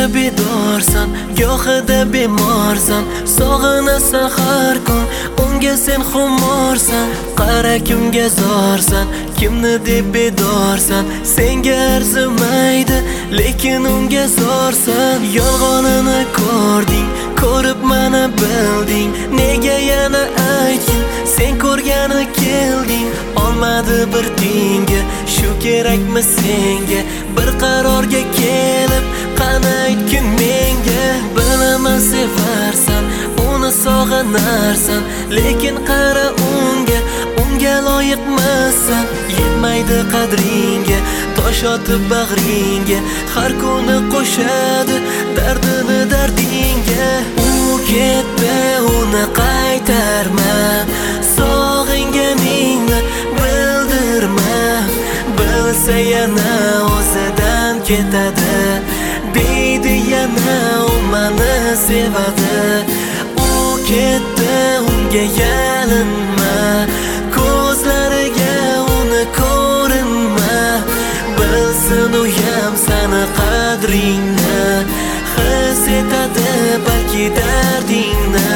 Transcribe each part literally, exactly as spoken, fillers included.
bedorsan, gohida bemorsan, sog'inasan har kun, unga sen xumorsan. Qara kimga zorsan, kimni deb bedorsan, senga arzimaydi, lekin unga zorsan. Yolg'onini ko'rding, ko'rib mana bilding, nega yana aytgin, sen ko'rgani kelding. Olmadi bir tenga, shu kerakmi senga? Bir qarorga kelib, qani aytgin menga. Bilaman sevarsan, uni sog'inarsan, lekin qara unga, unga loyiqmassan. Yetmaydi qadringga, tosh otib bag'ringga, har kuni qo'shadi dardini dardingga. U ketdi, uni qaytarma, sog'inganingni bildirma. Bilsa yana o'zidan ketadi, deydi yana u mani sevadi. U ketdi, unga yalinma, ko'zlariga uni ko'rinma. Bilsin uyam sani qadringni, his etadi balki dardingni.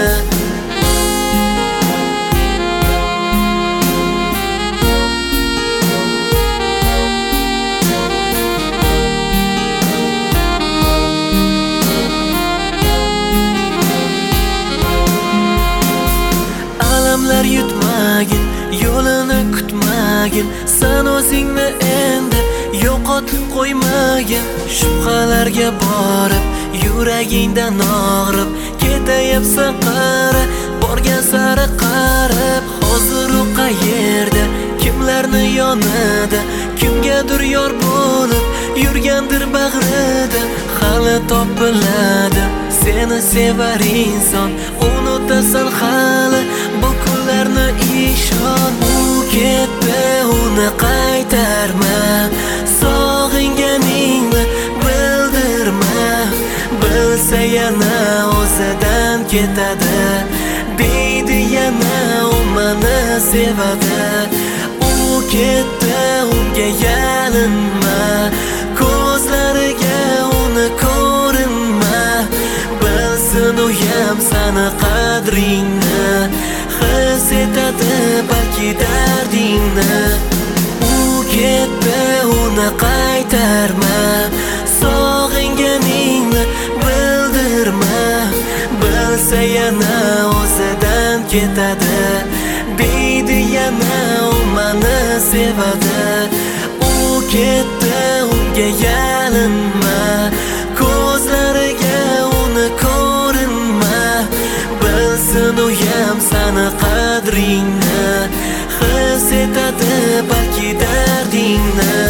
Alamlar yutmagin, yo'lini kutmagin, sen o'zingni endi yo'qotib qo'ymagin. Shubhalarga borib, yuragingdan og'rib, ketayapsan qara, borgan sari qarab. Hozir u qayerda, kimlarni yonida, kimgadir yor bo'lib yurgandir bag'rida. Hali topiladi seni sevar inson, unutasan hali bu kunlarni ishon. U ketdi, uni qaytarma, sog'inganingni bildirma. Bilsa yana o'zidan ketadi, deydi yana u mani sevadi. U ketdi, unga yalinma, ko'zlariga uni ko'rinma. Bilsin uyam sani qadringni, his etadi balki dardingni. U ketdi, uni qaytarma, sog'inganingni bildirma. Bilsa yana o'zidan ketadi, deydi yana u mani sevadi. U ketdi, unga yalinma, ko'zlariga uni ko'rinma. Bilsin uyam sani qadringni, his etadi balki dardingni.